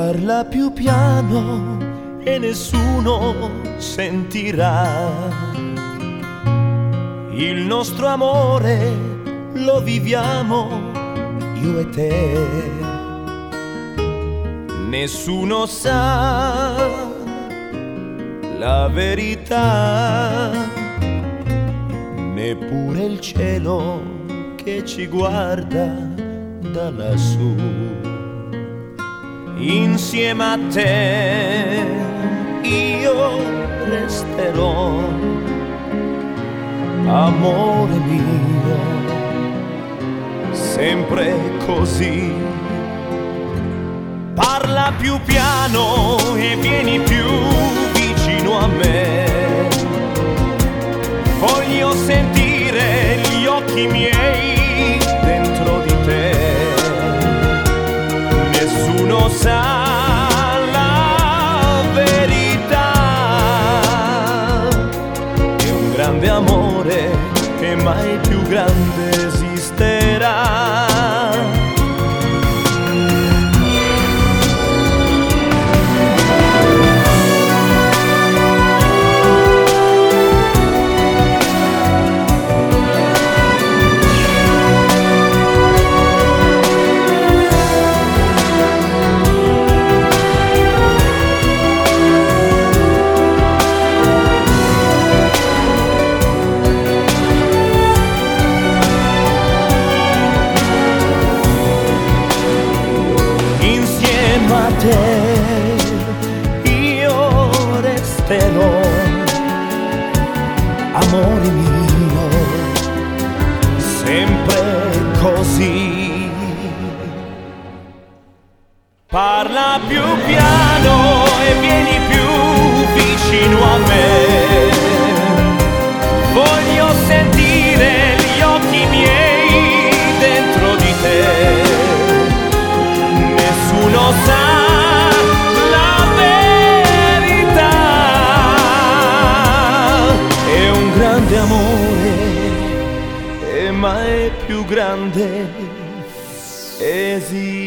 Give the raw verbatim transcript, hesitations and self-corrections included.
Parla più piano e nessuno sentirà. Il nostro amore lo viviamo io e te. Nessuno sa la verità, neppure il cielo che ci guarda da lassù. Insieme a te io resterò, amore mio, sempre così. Parla più piano e vieni più vicino a me. Voglio sentire gli occhi miei dentro di te. Nessuno sa la verità. È un grande amore che mai più grande esisterà. Io resterò, amore mio, sempre così. Parla più piano e vieni più vicino a me. Voglio sentire gli occhi miei dentro di te. Nessuno sa amore e mai più grande esiste.